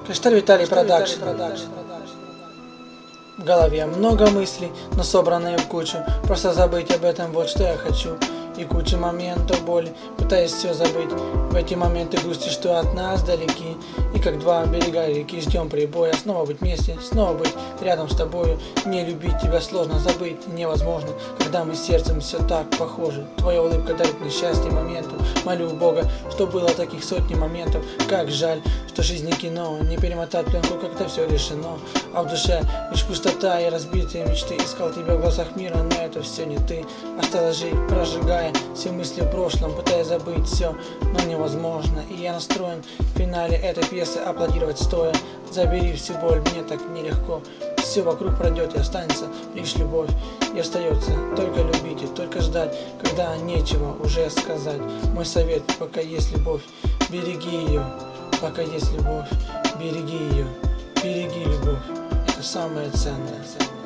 Кришталь Виталий Продакшн. В голове много мыслей, но собранные в кучу. Просто забыть об этом, вот что я хочу. И куча моментов боли, пытаясь все забыть. В эти моменты грусти, что от нас далеки. И как два берега реки ждем прибоя. Снова быть вместе, снова быть рядом с тобою. Не любить тебя сложно, забыть невозможно, когда мы сердцем все так похожи. Твоя улыбка дарит мне счастье моментов. Молю Бога, что было таких сотни моментов. Как жаль, что жизнь не кино, не перемотать пленку, как-то все решено. А в душе лишь пустота и разбитые мечты. Искал тебя в глазах мира, но это все не ты. Осталось жить, прожигая все мысли в прошлом, пытаясь забыть все, но невозможно. И я настроен в финале этой пьесы аплодировать стоя. Забери всю боль, мне так нелегко. Все вокруг пройдет и останется лишь любовь. И остается только любить и только ждать, когда нечего уже сказать. Мой совет: пока есть любовь, береги ее. Пока есть любовь, береги ее. Береги любовь, это самое ценное.